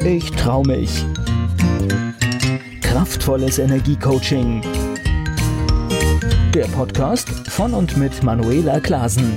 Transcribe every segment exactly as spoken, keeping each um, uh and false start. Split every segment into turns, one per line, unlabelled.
Ich trau mich. Kraftvolles Energiecoaching. Der Podcast von und mit Manuela Klasen.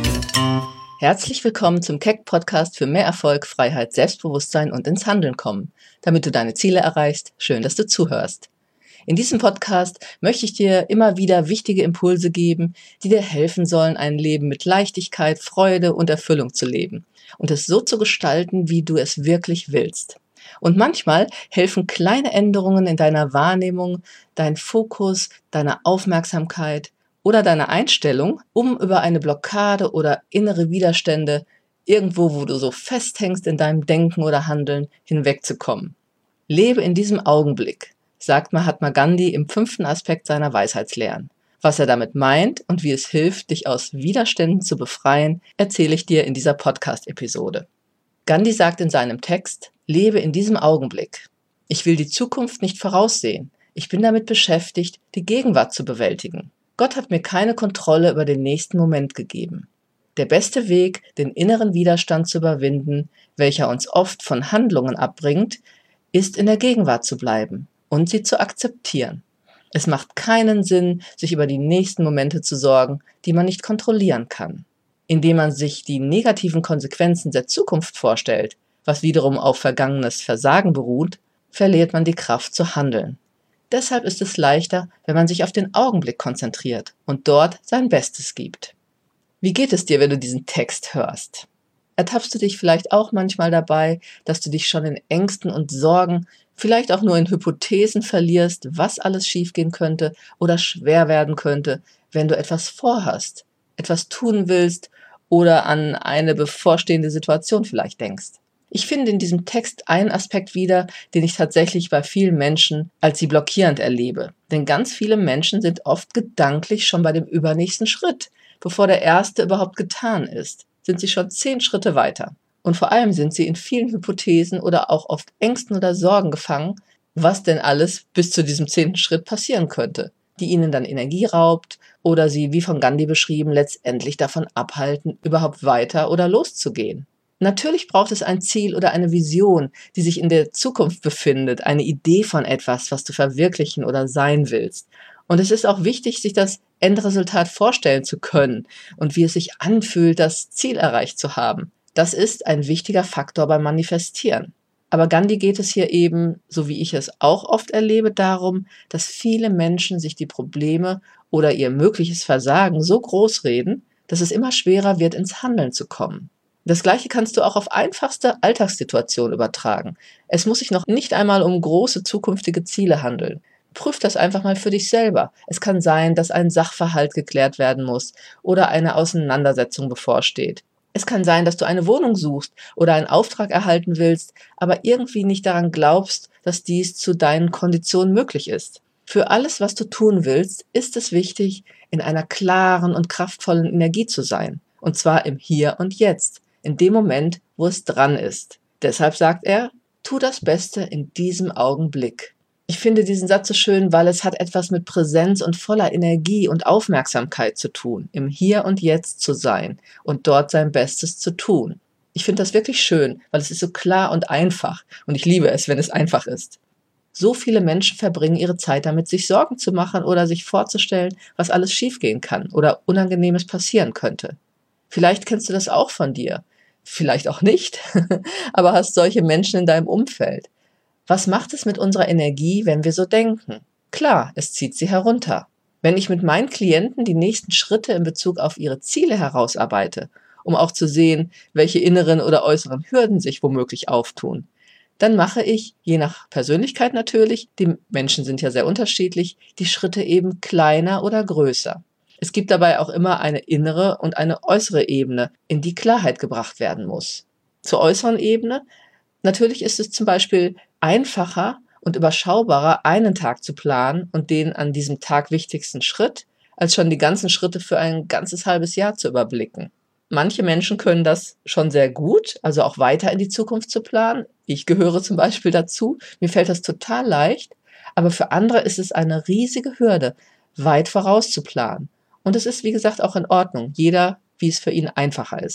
Herzlich willkommen zum Keck-Podcast für mehr Erfolg, Freiheit, Selbstbewusstsein und ins Handeln kommen. Damit du deine Ziele erreichst, schön, dass du zuhörst. In diesem Podcast möchte ich dir immer wieder wichtige Impulse geben, die dir helfen sollen, ein Leben mit Leichtigkeit, Freude und Erfüllung zu leben und es so zu gestalten, wie du es wirklich willst. Und manchmal helfen kleine Änderungen in deiner Wahrnehmung, dein Fokus, deine Aufmerksamkeit oder deine Einstellung, um über eine Blockade oder innere Widerstände irgendwo, wo du so festhängst in deinem Denken oder Handeln, hinwegzukommen. Lebe in diesem Augenblick, sagt Mahatma Gandhi im fünften Aspekt seiner Weisheitslehren. Was er damit meint und wie es hilft, dich aus Widerständen zu befreien, erzähle ich dir in dieser Podcast-Episode. Gandhi sagt in seinem Text: Lebe in diesem Augenblick. Ich will die Zukunft nicht voraussehen. Ich bin damit beschäftigt, die Gegenwart zu bewältigen. Gott hat mir keine Kontrolle über den nächsten Moment gegeben. Der beste Weg, den inneren Widerstand zu überwinden, welcher uns oft von Handlungen abbringt, ist in der Gegenwart zu bleiben und sie zu akzeptieren. Es macht keinen Sinn, sich über die nächsten Momente zu sorgen, die man nicht kontrollieren kann. Indem man sich die negativen Konsequenzen der Zukunft vorstellt, was wiederum auf vergangenes Versagen beruht, verliert man die Kraft zu handeln. Deshalb ist es leichter, wenn man sich auf den Augenblick konzentriert und dort sein Bestes gibt. Wie geht es dir, wenn du diesen Text hörst? Ertappst du dich vielleicht auch manchmal dabei, dass du dich schon in Ängsten und Sorgen, vielleicht auch nur in Hypothesen verlierst, was alles schiefgehen könnte oder schwer werden könnte, wenn du etwas vorhast, etwas tun willst oder an eine bevorstehende Situation vielleicht denkst? Ich finde in diesem Text einen Aspekt wieder, den ich tatsächlich bei vielen Menschen als sie blockierend erlebe. Denn ganz viele Menschen sind oft gedanklich schon bei dem übernächsten Schritt. Bevor der erste überhaupt getan ist, sind sie schon zehn Schritte weiter. Und vor allem sind sie in vielen Hypothesen oder auch oft Ängsten oder Sorgen gefangen, was denn alles bis zu diesem zehnten Schritt passieren könnte, die ihnen dann Energie raubt oder sie, wie von Gandhi beschrieben, letztendlich davon abhalten, überhaupt weiter oder loszugehen. Natürlich braucht es ein Ziel oder eine Vision, die sich in der Zukunft befindet, eine Idee von etwas, was du verwirklichen oder sein willst. Und es ist auch wichtig, sich das Endresultat vorstellen zu können und wie es sich anfühlt, das Ziel erreicht zu haben. Das ist ein wichtiger Faktor beim Manifestieren. Aber Gandhi geht es hier eben, so wie ich es auch oft erlebe, darum, dass viele Menschen sich die Probleme oder ihr mögliches Versagen so groß reden, dass es immer schwerer wird, ins Handeln zu kommen. Das Gleiche kannst du auch auf einfachste Alltagssituationen übertragen. Es muss sich noch nicht einmal um große zukünftige Ziele handeln. Prüf das einfach mal für dich selber. Es kann sein, dass ein Sachverhalt geklärt werden muss oder eine Auseinandersetzung bevorsteht. Es kann sein, dass du eine Wohnung suchst oder einen Auftrag erhalten willst, aber irgendwie nicht daran glaubst, dass dies zu deinen Konditionen möglich ist. Für alles, was du tun willst, ist es wichtig, in einer klaren und kraftvollen Energie zu sein. Und zwar im Hier und Jetzt, in dem Moment, wo es dran ist. Deshalb sagt er, tu das Beste in diesem Augenblick. Ich finde diesen Satz so schön, weil es hat etwas mit Präsenz und voller Energie und Aufmerksamkeit zu tun, im Hier und Jetzt zu sein und dort sein Bestes zu tun. Ich finde das wirklich schön, weil es ist so klar und einfach und ich liebe es, wenn es einfach ist. So viele Menschen verbringen ihre Zeit damit, sich Sorgen zu machen oder sich vorzustellen, was alles schiefgehen kann oder Unangenehmes passieren könnte. Vielleicht kennst du das auch von dir, vielleicht auch nicht, aber hast solche Menschen in deinem Umfeld. Was macht es mit unserer Energie, wenn wir so denken? Klar, es zieht sie herunter. Wenn ich mit meinen Klienten die nächsten Schritte in Bezug auf ihre Ziele herausarbeite, um auch zu sehen, welche inneren oder äußeren Hürden sich womöglich auftun, dann mache ich, je nach Persönlichkeit natürlich, die Menschen sind ja sehr unterschiedlich, die Schritte eben kleiner oder größer. Es gibt dabei auch immer eine innere und eine äußere Ebene, in die Klarheit gebracht werden muss. Zur äußeren Ebene: Natürlich ist es zum Beispiel einfacher und überschaubarer, einen Tag zu planen und den an diesem Tag wichtigsten Schritt, als schon die ganzen Schritte für ein ganzes halbes Jahr zu überblicken. Manche Menschen können das schon sehr gut, also auch weiter in die Zukunft zu planen. Ich gehöre zum Beispiel dazu. Mir fällt das total leicht, aber für andere ist es eine riesige Hürde, weit voraus zu planen. Und es ist, wie gesagt, auch in Ordnung. Jeder, wie es für ihn einfacher ist.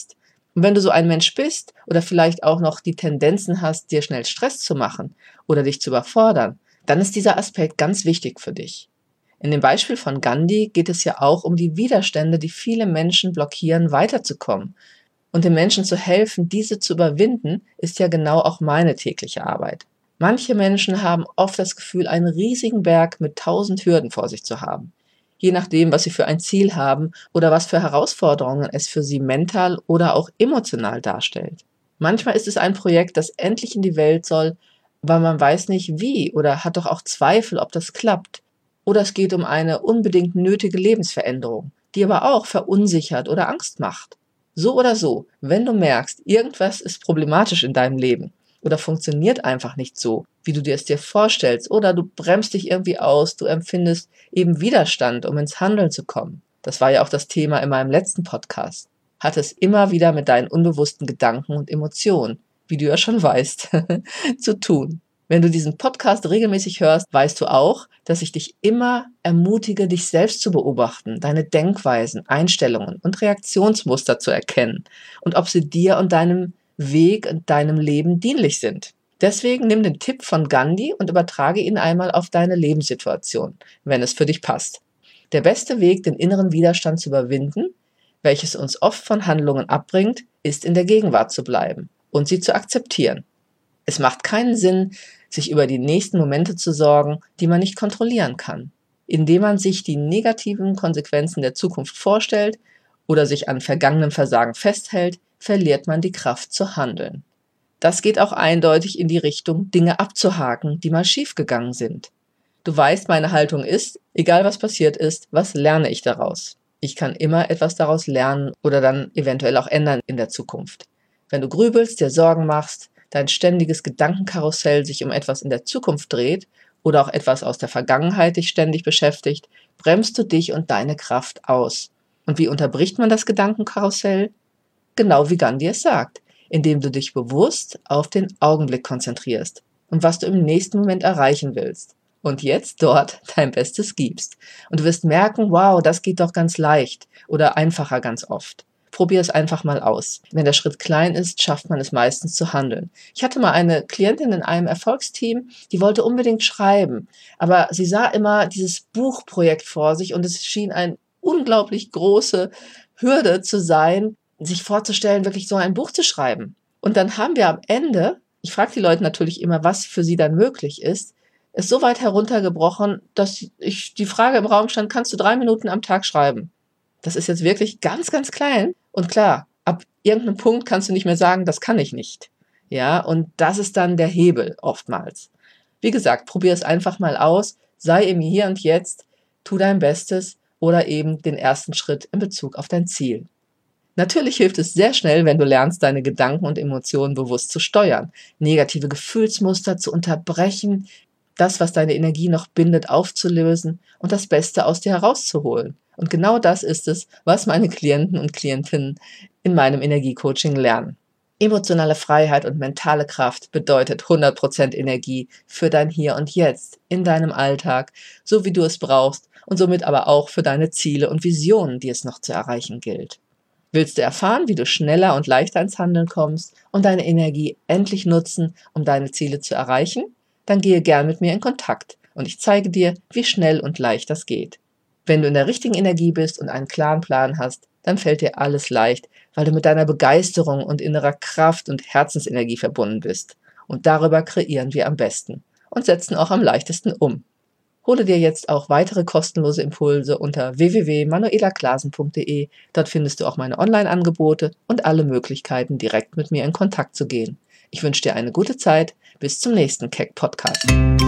Und wenn du so ein Mensch bist oder vielleicht auch noch die Tendenzen hast, dir schnell Stress zu machen oder dich zu überfordern, dann ist dieser Aspekt ganz wichtig für dich. In dem Beispiel von Gandhi geht es ja auch um die Widerstände, die viele Menschen blockieren, weiterzukommen. Und den Menschen zu helfen, diese zu überwinden, ist ja genau auch meine tägliche Arbeit. Manche Menschen haben oft das Gefühl, einen riesigen Berg mit tausend Hürden vor sich zu haben. Je nachdem, was sie für ein Ziel haben oder was für Herausforderungen es für sie mental oder auch emotional darstellt. Manchmal ist es ein Projekt, das endlich in die Welt soll, weil man weiß nicht wie oder hat doch auch Zweifel, ob das klappt. Oder es geht um eine unbedingt nötige Lebensveränderung, die aber auch verunsichert oder Angst macht. So oder so, wenn du merkst, irgendwas ist problematisch in deinem Leben oder funktioniert einfach nicht so, wie du dir es dir vorstellst, oder du bremst dich irgendwie aus, du empfindest eben Widerstand, um ins Handeln zu kommen. Das war ja auch das Thema in meinem letzten Podcast. Hat es immer wieder mit deinen unbewussten Gedanken und Emotionen, wie du ja schon weißt, zu tun. Wenn du diesen Podcast regelmäßig hörst, weißt du auch, dass ich dich immer ermutige, dich selbst zu beobachten, deine Denkweisen, Einstellungen und Reaktionsmuster zu erkennen und ob sie dir und deinem Weg und deinem Leben dienlich sind. Deswegen nimm den Tipp von Gandhi und übertrage ihn einmal auf deine Lebenssituation, wenn es für dich passt. Der beste Weg, den inneren Widerstand zu überwinden, welches uns oft von Handlungen abbringt, ist in der Gegenwart zu bleiben und sie zu akzeptieren. Es macht keinen Sinn, sich über die nächsten Momente zu sorgen, die man nicht kontrollieren kann. Indem man sich die negativen Konsequenzen der Zukunft vorstellt oder sich an vergangenem Versagen festhält, verliert man die Kraft zu handeln. Das geht auch eindeutig in die Richtung, Dinge abzuhaken, die mal schiefgegangen sind. Du weißt, meine Haltung ist, egal was passiert ist, was lerne ich daraus? Ich kann immer etwas daraus lernen oder dann eventuell auch ändern in der Zukunft. Wenn du grübelst, dir Sorgen machst, dein ständiges Gedankenkarussell sich um etwas in der Zukunft dreht oder auch etwas aus der Vergangenheit dich ständig beschäftigt, bremst du dich und deine Kraft aus. Und wie unterbricht man das Gedankenkarussell? Genau wie Gandhi es sagt, indem du dich bewusst auf den Augenblick konzentrierst und was du im nächsten Moment erreichen willst. Und jetzt dort dein Bestes gibst. Und du wirst merken, wow, das geht doch ganz leicht oder einfacher ganz oft. Probier es einfach mal aus. Wenn der Schritt klein ist, schafft man es meistens zu handeln. Ich hatte mal eine Klientin in einem Erfolgsteam, die wollte unbedingt schreiben, aber sie sah immer dieses Buchprojekt vor sich und es schien eine unglaublich große Hürde zu sein, sich vorzustellen, wirklich so ein Buch zu schreiben. Und dann haben wir am Ende, ich frage die Leute natürlich immer, was für sie dann möglich ist, es so weit heruntergebrochen, dass ich die Frage im Raum stand, kannst du drei Minuten am Tag schreiben? Das ist jetzt wirklich ganz, ganz klein. Und klar, ab irgendeinem Punkt kannst du nicht mehr sagen, das kann ich nicht. Ja, und das ist dann der Hebel oftmals. Wie gesagt, probier es einfach mal aus, sei im Hier und Jetzt, tu dein Bestes oder eben den ersten Schritt in Bezug auf dein Ziel. Natürlich hilft es sehr schnell, wenn du lernst, deine Gedanken und Emotionen bewusst zu steuern, negative Gefühlsmuster zu unterbrechen, das, was deine Energie noch bindet, aufzulösen und das Beste aus dir herauszuholen. Und genau das ist es, was meine Klienten und Klientinnen in meinem Energiecoaching lernen. Emotionale Freiheit und mentale Kraft bedeutet hundert Prozent Energie für dein Hier und Jetzt, in deinem Alltag, so wie du es brauchst und somit aber auch für deine Ziele und Visionen, die es noch zu erreichen gilt. Willst du erfahren, wie du schneller und leichter ins Handeln kommst und deine Energie endlich nutzen, um deine Ziele zu erreichen? Dann gehe gern mit mir in Kontakt und ich zeige dir, wie schnell und leicht das geht. Wenn du in der richtigen Energie bist und einen klaren Plan hast, dann fällt dir alles leicht, weil du mit deiner Begeisterung und innerer Kraft und Herzensenergie verbunden bist. Und darüber kreieren wir am besten und setzen auch am leichtesten um. Hole dir jetzt auch weitere kostenlose Impulse unter w w w punkt manuela klasen punkt d e. Dort findest du auch meine Online-Angebote und alle Möglichkeiten, direkt mit mir in Kontakt zu gehen. Ich wünsche dir eine gute Zeit. Bis zum nächsten Keck-Podcast.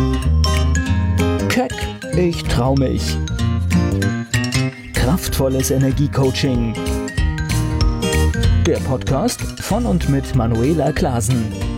Keck, ich trau mich. Kraftvolles Energiecoaching. Der Podcast von und mit Manuela Klasen.